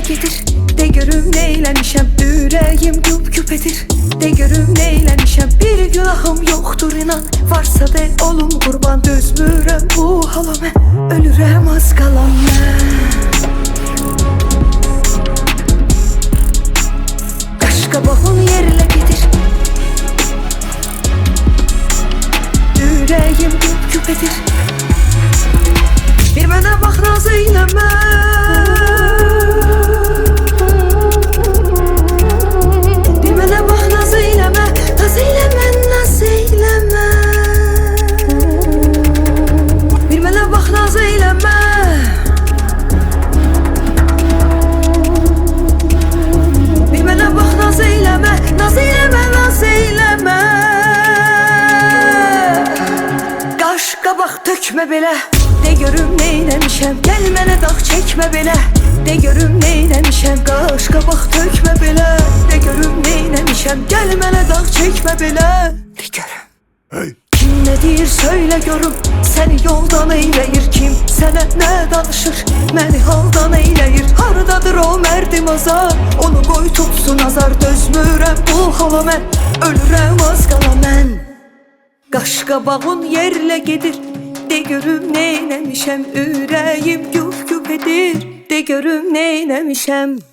getir, de görüm neyləmişəm. Ürəyim güp-güp edir, de görüm neyləmişəm. Bir günahım yoxdur inan, varsa de olum qurban. Dözmürəm bu hala mən, ölürəm az qalan mən. Qaşqabağın yerlə getir, ürəyim güp-güp edir. Bir mənə bax naz eyləmə, bir mənə bax naz eyləmə, naz eyləmə, naz eyləmə. Bir mənə bax naz eyləmə, bir mənə bax naz eyləmə, naz eyləmə, naz eyləmə. Qaş qabaq tökmə belə, de görüm neyləmişəm. Gəl mənə dağ çəkmə belə, de görüm neyləmişəm. Qaş qabaq tökmə belə, de görüm neyləmişəm. Gəl mənə dağ çəkmə belə, de görüm. Hey! Kim nə deyir söylə görüm, səni yoldan eyləyir. Kim sənə nə danışır, məni haldan eyləyir. Hardadır o mərdim azar, onu qoy tutsun azar. Dözmürəm bu hala mən, ölürəm az qala mən. Qaşqabağın yerlə gedir, de görüm neyləmişəm. Ürəyim güp-güp edir, de görüm neyləmişəm.